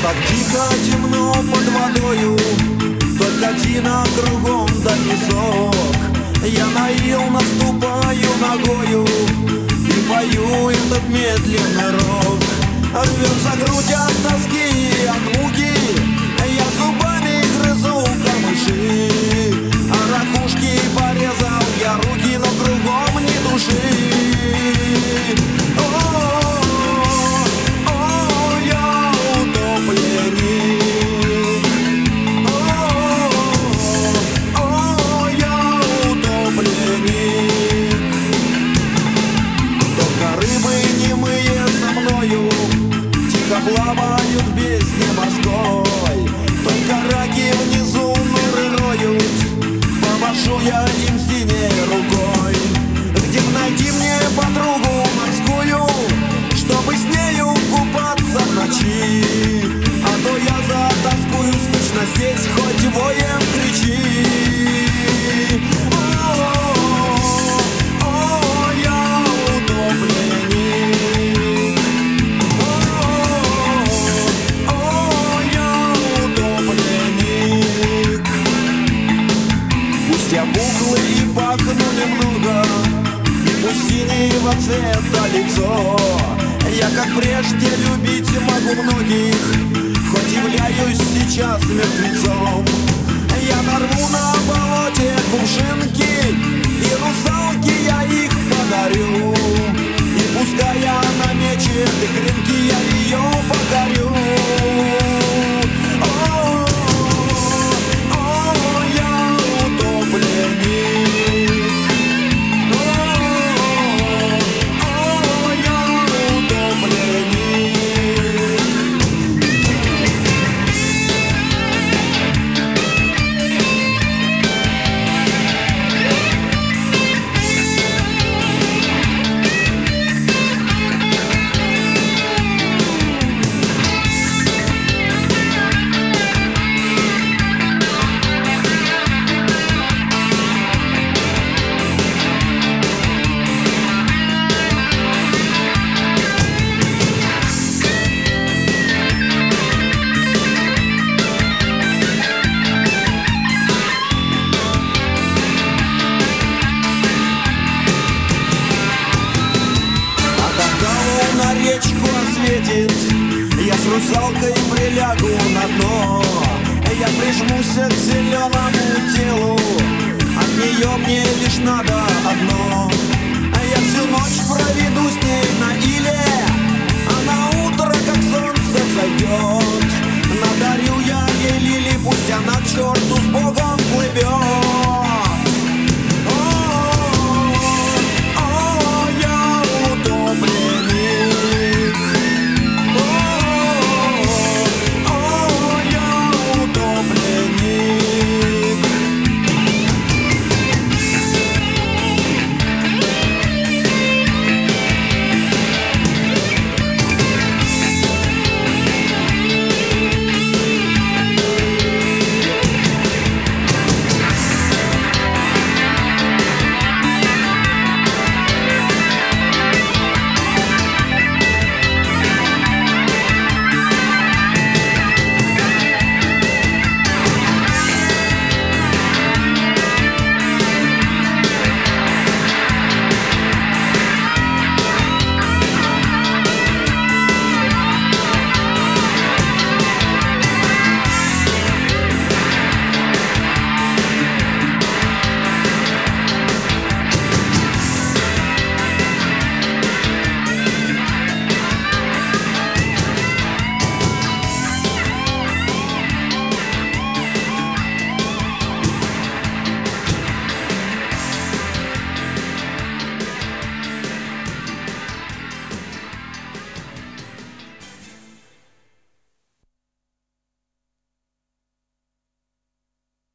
Так тихо, темно под водою, только тина кругом да песок. Я на ил наступаю ногою и пою этот медленный рок. Рвется грудь от тоски и от муки, я зубами грызу камыши. А ракушки порезал я руки, но кругом ни души. Плавают в бездне морской, только раки внизу норы роют. Помашу я им синей рукой. Где б найти мне подругу морскую, чтобы с нею купаться в ночи? А то я затаскую скучно здесь, хоть воем кричи. Пухлый и пахну немного, и пусть синего цвета лицо. Я, как прежде, любить могу многих, хоть являюсь сейчас мертвецом. Я нарву на болоте кувшинки, и русалки я их подарю. И пускай она мечет и кринки, я ее покорю. Речку осветит, я с русалкой прилягу на дно. Я прижмусь к зеленому телу, от нее мне лишь надо одно. Я всю ночь проведу с ней на иле, а на утро, как солнце взойдет,